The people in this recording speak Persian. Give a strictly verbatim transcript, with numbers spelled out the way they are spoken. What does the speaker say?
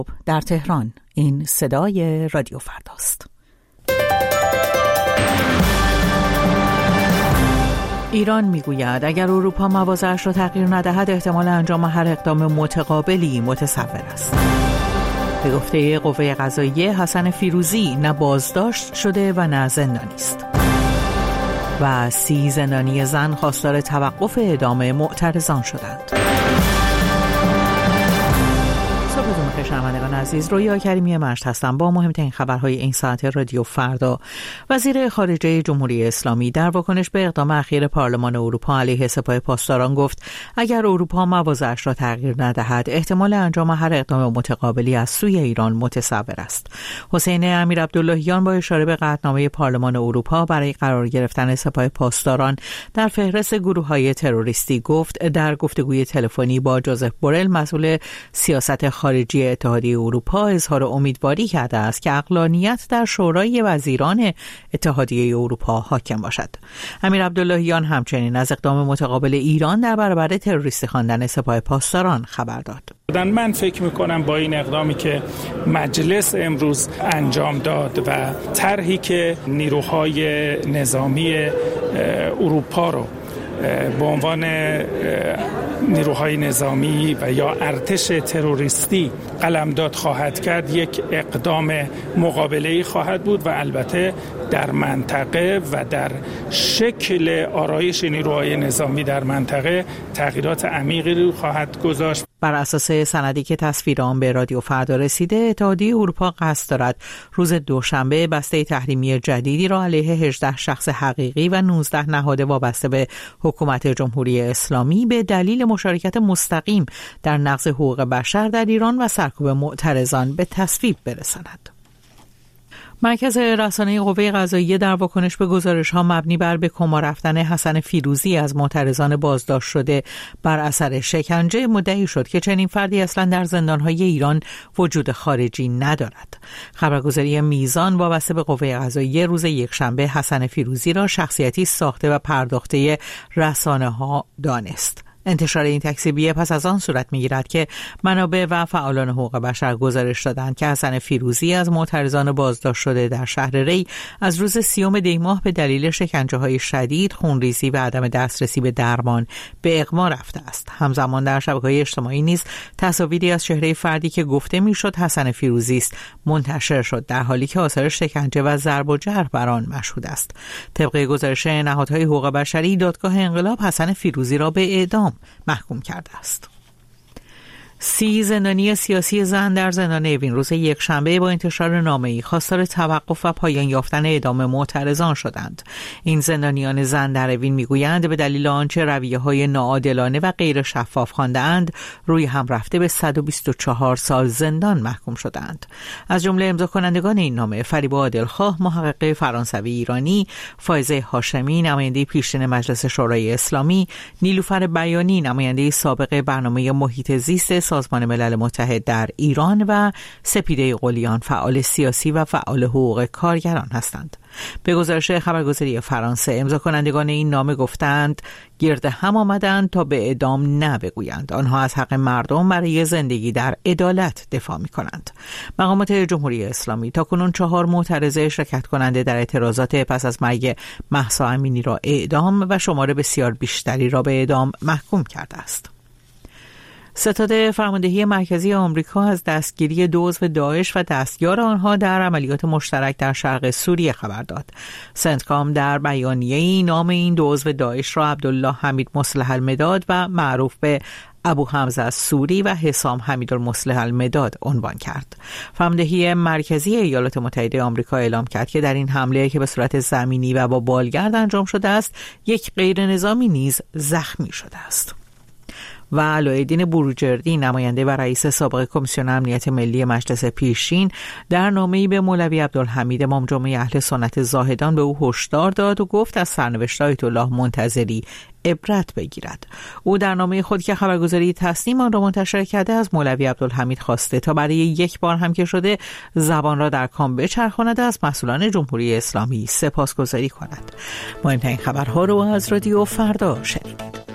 در تهران. این صدای رادیو فرداست. ایران میگوید اگر اروپا مواضعش را تغییر ندهد احتمال انجام هر اقدام متقابلی متصور است. به گفته قوه قضاییه حسن فیروزی نه بازداشت شده و نه زندانی است. و سی زندانی زن خواستار توقف اعدام معترضان شدند. صبحتون بخیر شنوندگان عزیز، رویا کریمی مشت هستم با مهمترین خبرهای این ساعت رادیو فردا. وزیر خارجه جمهوری اسلامی در واکنش به اقدام اخیر پارلمان اروپا علیه سپاه پاسداران گفت اگر اروپا مواضعش را تغییر ندهد احتمال انجام هر اقدام متقابلی از سوی ایران متصور است. حسین امیرعبداللهیان با اشاره به قطعنامه پارلمان اروپا برای قرار گرفتن سپاه پاسداران در فهرست گروه‌های تروریستی گفت در گفتگوی تلفنی با جوزف بورل مسئول سیاست خارجی اتحادیه اروپا اظهار امیدواری کرده است که عقلانیت در شورای وزیران اتحادیه اروپا حاکم باشد. امیرعبداللهیان همچنین از اقدام متقابل ایران در برابر تروریستی خواندن سپاه پاسداران خبر داد. من فکر میکنم با این اقدامی که مجلس امروز انجام داد و طرحی که نیروهای نظامی اروپا رو به عنوان نیروهای نظامی و یا ارتش تروریستی قلمداد خواهد کرد، یک اقدام مقابله‌ای خواهد بود و البته در منطقه و در شکل آرایش نیروهای نظامی در منطقه تغییرات عمیقی رو خواهد گذاشت. بر اساس سندی که تصویر آن به رادیو فردا رسیده، اتحادیه اروپا قصد دارد روز دوشنبه بسته تحریمی جدیدی را علیه هجده شخص حقیقی و نوزده نهاد وابسته به حکومت جمهوری اسلامی به دلیل مشارکت مستقیم در نقض حقوق بشر در ایران و سرکوب معترضان به تصویب برساند. مرکز رسانه قوه قضاییه در واکنش به گزارش‌ها مبنی بر به کما رفتن حسن فیروزی از معترضان بازداشت شده بر اثر شکنجه مدعی شد که چنین فردی اصلا در زندان‌های ایران وجود خارجی ندارد. خبرگزاری میزان وابسته به قوه قضاییه روز یکشنبه حسن فیروزی را شخصیتی ساخته و پرداخته رسانه‌ها دانست. انتشار این تکذیبیه پس از آن صورت می‌گیرد که منابع و فعالان حقوق بشر گزارش دادند که حسن فیروزی از معترضان بازداشت شده در شهر ری از روز سیوم دی ماه به دلیل شکنجه‌های شدید، خونریزی و عدم دسترسی به درمان به اغما رفته است. همزمان در شبکه‌های اجتماعی نیز تصاویری از چهره فردی که گفته میشد حسن فیروزی است منتشر شد، در حالی که آثار شکنجه و ضرب و جرح بر آن مشهود است. طبق گزارش نهادهای حقوق بشری، دادگاه انقلاب حسن فیروزی را به اعدام محکوم کرده است. سی زندانی سیاسی زن در زندان اوین روز یکشنبه با انتشار نامه‌ای خواستار توقف و پایان یافتن اعدام معترضان شدند. این زندانیان زن در اوین میگویند به دلیل آنچه رویه‌های ناعادلانه و غیر شفاف خوانده‌اند روی هم رفته به صد و بیست و چهار سال زندان محکوم شدند. از جمله امضا کنندگان این نامه فریبا عادلخواه، محقق فرانسوی ایرانی، فائزه هاشمی، نماینده پیشین مجلس شورای اسلامی، نیلوفر بیانی، نماینده سابق برنامه محیط زیست سازمان ملل متحد در ایران، و سپیده قلیان، فعال سیاسی و فعال حقوق کارگران هستند. به گزارش خبرگزاری فرانسه، امضا کنندگان این نامه گفتند گرد هم آمدند تا به اعدام نبگویند. آنها از حق مردم برای زندگی در عدالت دفاع می کنند. مقامات جمهوری اسلامی تاکنون چهار معترض شرکت کننده در اعتراضات پس از مرگ مهسا امینی را اعدام و شمار بسیار بیشتری را به اعدام محکوم کرده است. ستاد فرماندهی مرکزی آمریکا از دستگیری دو عضو داعش و دستیار آنها در عملیات مشترک در شرق سوریه خبر داد. سنتکام در بیانیه‌ای نام این دو عضو داعش را عبدالله حمید مصلح المداد و معروف به ابو حمزه سوری و حسام حمیدالمصلح المداد عنوان کرد. فرماندهی مرکزی ایالات متحده آمریکا اعلام کرد که در این حمله که به صورت زمینی و با بالگرد انجام شده است، یک غیر نظامی نیز زخمی شده است. و علایالدین بروجردی، نماینده و رئیس سابق کمیسیون امنیت ملی مجلس پیشین، در نامه‌ای به مولوی عبدالحمید امام جمعه اهل سنت زاهدان به او هشدار داد و گفت از سرنوشت آیت الله منتظری عبرت بگیرد. او در نامه خود که خبرگزاری تصنیم آن را منتشر کرده از مولوی عبدالحمید خواسته تا برای یک بار هم که شده زبان را در کام بچرخاند از مسئولان جمهوری اسلامی سپاسگزاری کند. مهمترین خبرها رو از رادیو فردا شنیدید.